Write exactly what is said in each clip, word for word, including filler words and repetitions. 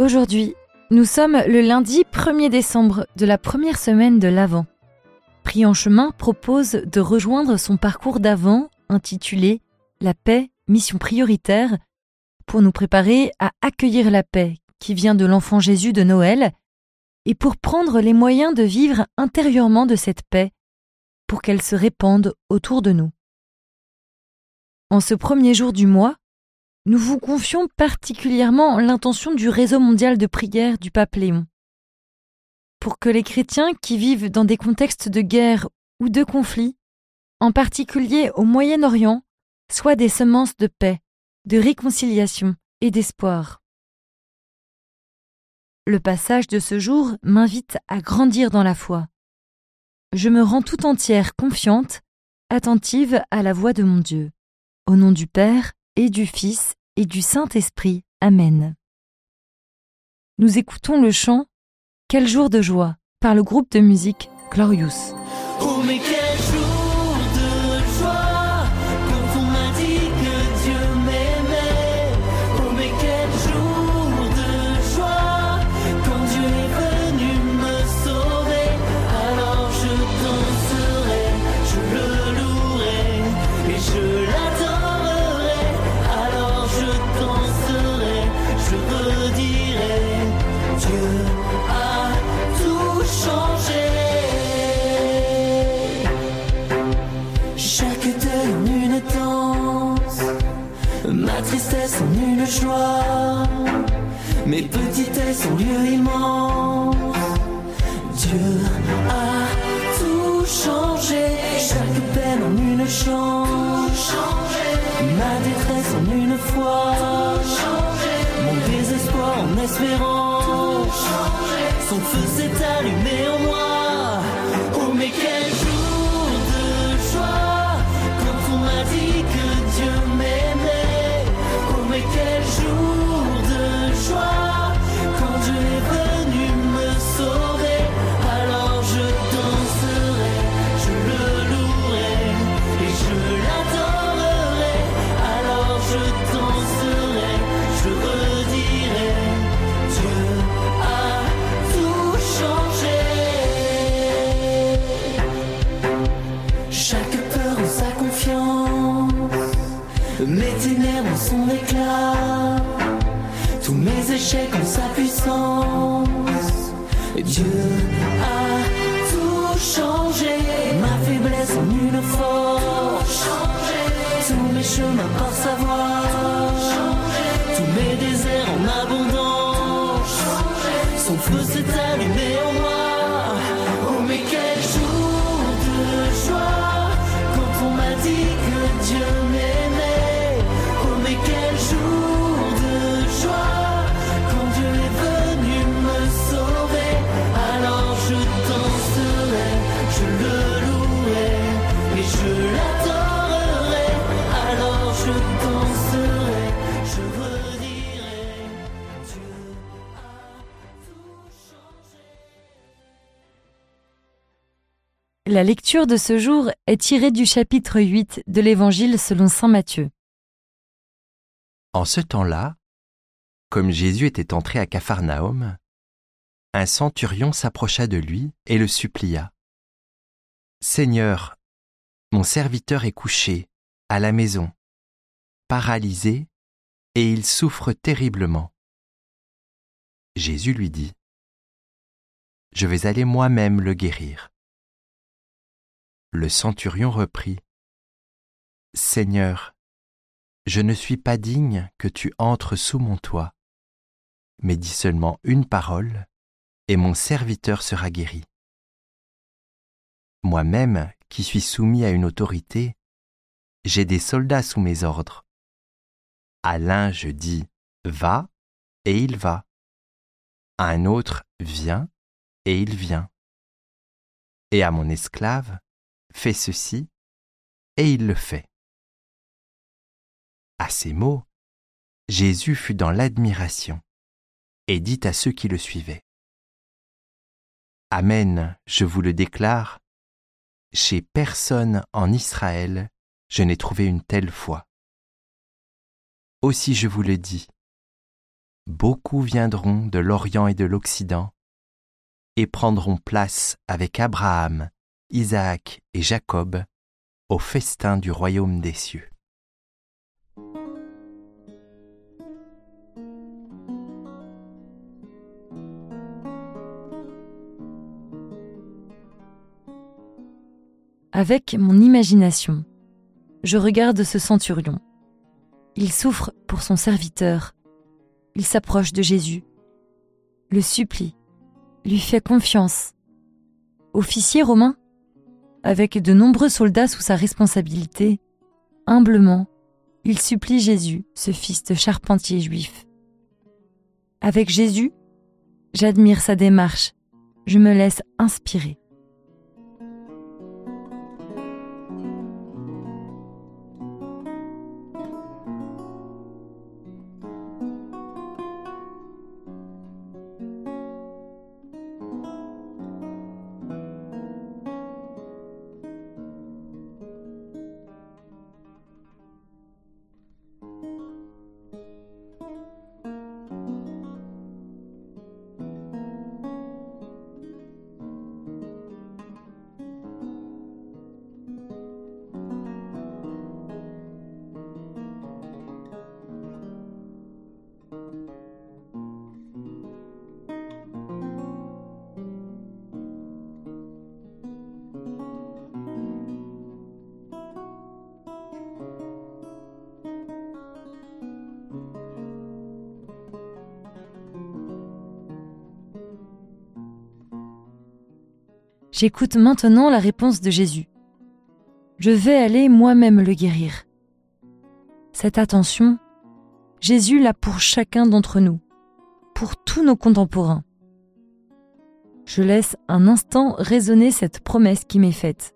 Aujourd'hui, nous sommes le lundi premier décembre de la première semaine de l'Avent. Pris en chemin propose de rejoindre son parcours d'Avent intitulé « La paix, mission prioritaire » pour nous préparer à accueillir la paix qui vient de l'enfant Jésus de Noël et pour prendre les moyens de vivre intérieurement de cette paix pour qu'elle se répande autour de nous. En ce premier jour du mois, nous vous confions particulièrement l'intention du réseau mondial de prière du pape Léon. Pour que les chrétiens qui vivent dans des contextes de guerre ou de conflit, en particulier au Moyen-Orient, soient des semences de paix, de réconciliation et d'espoir. Le passage de ce jour m'invite à grandir dans la foi. Je me rends tout entière confiante, attentive à la voix de mon Dieu. Au nom du Père et du Fils et du Saint-Esprit. Amen. Nous écoutons le chant « Quel jour de joie » par le groupe de musique Glorious. Oh mais quel jour de joie quand on m'a dit que Dieu m'aimait. Oh mais quel jour de joie quand Dieu est venu me sauver. Alors je danserai, je le louerai et je l'adorerai. Alors je danserai, je redirai, Dieu a tout changé. Chaque deuil en une danse, ma tristesse en une joie, mes petitesses en lieu immense. Dieu a tout changé. Chaque peine en une chance, ma détresse en une foi, mon désespoir en espérance. Son feu s'est allumé en moi. Oh mais quel jour de joie quand on m'a dit que Dieu m'aimait. Oh mais quel jour de joie quand Dieu est venu me sauver. Alors je danserai, je le louerai et je l'adorerai. Alors je danserai, je redirai, Dieu a tout changé. Chaque peur en sa confiance, mes ténèbres en son éclat, tous mes échecs en sa puissance. Dieu a tout changé. Ma faiblesse en une force, tous mes chemins par sa voix, tous mes déserts en abondance. Son feu s'est allumé en moi. Oh mais quel jour de joie quand on m'a dit que Dieu m'aimait. Oh mais quel jour de joie quand Dieu est venu me sauver. Alors je danserai, je le louerai et je l'adorerai. Alors je danserai, je redirai, Dieu a tout changé. La lecture de ce jour est tirée du chapitre huit de l'Évangile selon saint Matthieu. En ce temps-là, comme Jésus était entré à Capharnaüm, un centurion s'approcha de lui et le supplia. « Seigneur, mon serviteur est couché, à la maison, paralysé, et il souffre terriblement. » Jésus lui dit : « Je vais aller moi-même le guérir. » Le centurion reprit : « Seigneur, je ne suis pas digne que tu entres sous mon toit, mais dis seulement une parole, et mon serviteur sera guéri. Moi-même, qui suis soumis à une autorité, j'ai des soldats sous mes ordres. À l'un je dis « va » et il va. À un autre « viens » et il vient. Et à mon esclave « fais ceci » et il le fait. À ces mots, Jésus fut dans l'admiration et dit à ceux qui le suivaient : « Amen, je vous le déclare, chez personne en Israël, je n'ai trouvé une telle foi. Aussi je vous le dis, beaucoup viendront de l'Orient et de l'Occident et prendront place avec Abraham, Isaac et Jacob au festin du royaume des cieux. Avec mon imagination, je regarde ce centurion. Il souffre pour son serviteur. Il s'approche de Jésus, le supplie, lui fait confiance. Officier romain, avec de nombreux soldats sous sa responsabilité, humblement, il supplie Jésus, ce fils de charpentier juif. Avec Jésus, j'admire sa démarche, je me laisse inspirer. J'écoute maintenant la réponse de Jésus. Je vais aller moi-même le guérir. Cette attention, Jésus l'a pour chacun d'entre nous, pour tous nos contemporains. Je laisse un instant résonner cette promesse qui m'est faite.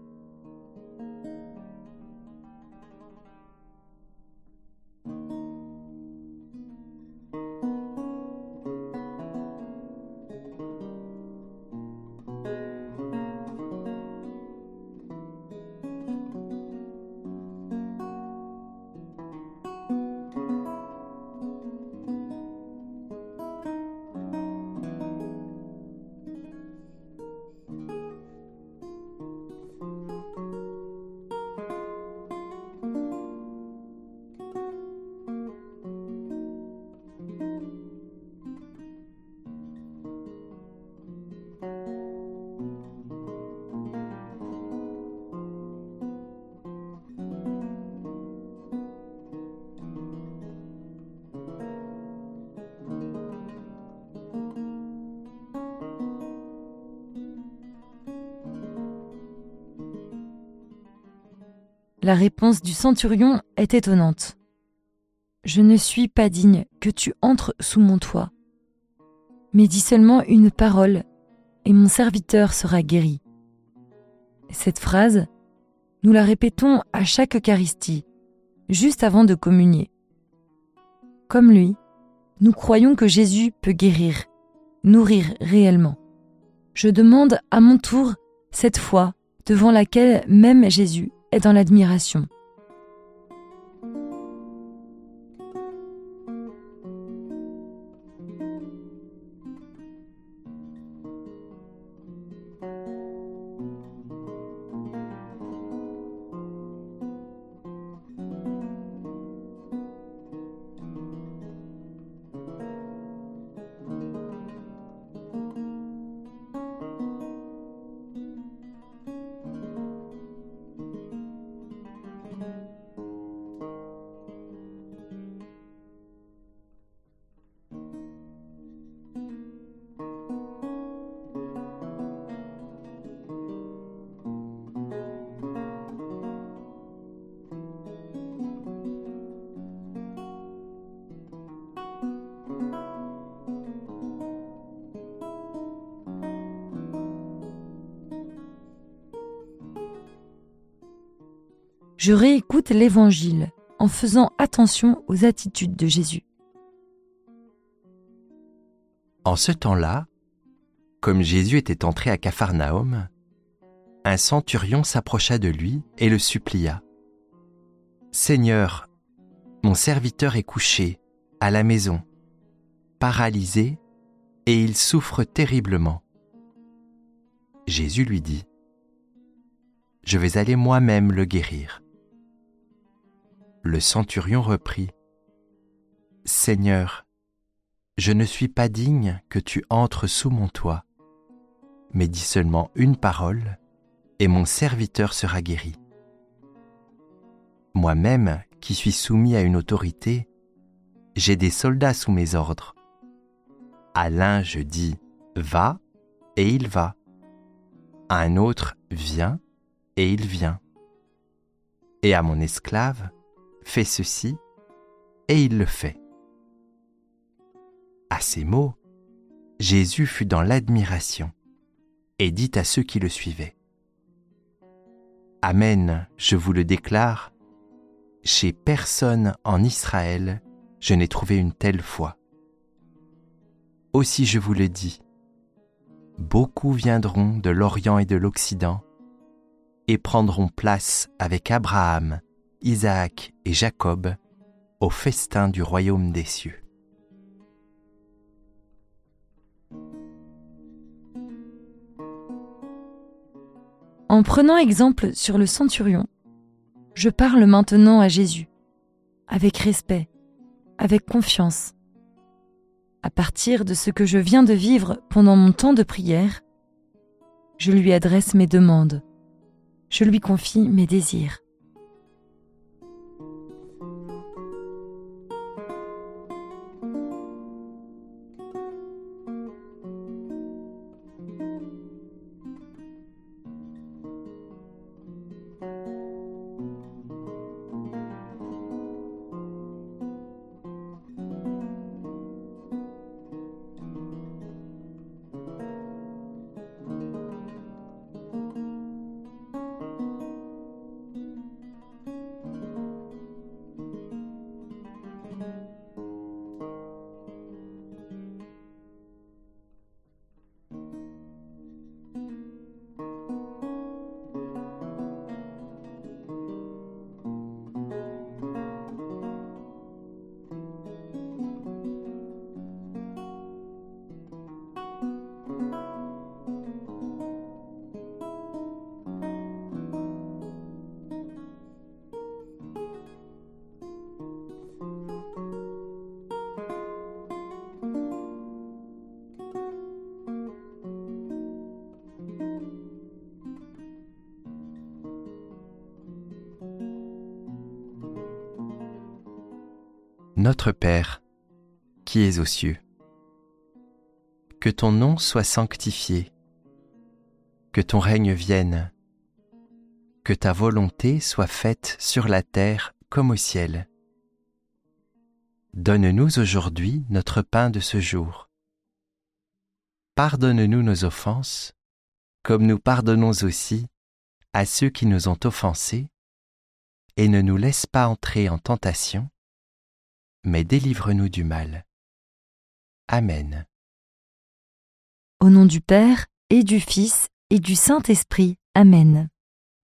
La réponse du centurion est étonnante. Je ne suis pas digne que tu entres sous mon toit. Mais dis seulement une parole, et mon serviteur sera guéri. Cette phrase, nous la répétons à chaque Eucharistie, juste avant de communier. Comme lui, nous croyons que Jésus peut guérir, nourrir réellement. Je demande à mon tour cette foi devant laquelle même Jésus est dans l'admiration. Je réécoute l'Évangile en faisant attention aux attitudes de Jésus. En ce temps-là, comme Jésus était entré à Capharnaüm, un centurion s'approcha de lui et le supplia. « Seigneur, mon serviteur est couché, à la maison, paralysé et il souffre terriblement. Jésus lui dit : « Je vais aller moi-même le guérir. » Le centurion reprit : « Seigneur, je ne suis pas digne que tu entres sous mon toit, mais dis seulement une parole, et mon serviteur sera guéri. Moi-même, qui suis soumis à une autorité, j'ai des soldats sous mes ordres. À l'un je dis « va » et il va. À un autre « viens » et il vient. Et à mon esclave « fais ceci » et il le fait. À ces mots, Jésus fut dans l'admiration et dit à ceux qui le suivaient : « Amen, je vous le déclare, chez personne en Israël, je n'ai trouvé une telle foi. Aussi je vous le dis, beaucoup viendront de l'Orient et de l'Occident et prendront place avec Abraham, Isaac et Jacob au festin du royaume des cieux. » En prenant exemple sur le centurion, je parle maintenant à Jésus, avec respect, avec confiance. À partir de ce que je viens de vivre pendant mon temps de prière, je lui adresse mes demandes, je lui confie mes désirs. Notre Père, qui es aux cieux, que ton nom soit sanctifié, que ton règne vienne, que ta volonté soit faite sur la terre comme au ciel. Donne-nous aujourd'hui notre pain de ce jour. Pardonne-nous nos offenses, comme nous pardonnons aussi à ceux qui nous ont offensés, et ne nous laisse pas entrer en tentation, mais délivre-nous du mal. Amen. Au nom du Père, et du Fils, et du Saint-Esprit. Amen.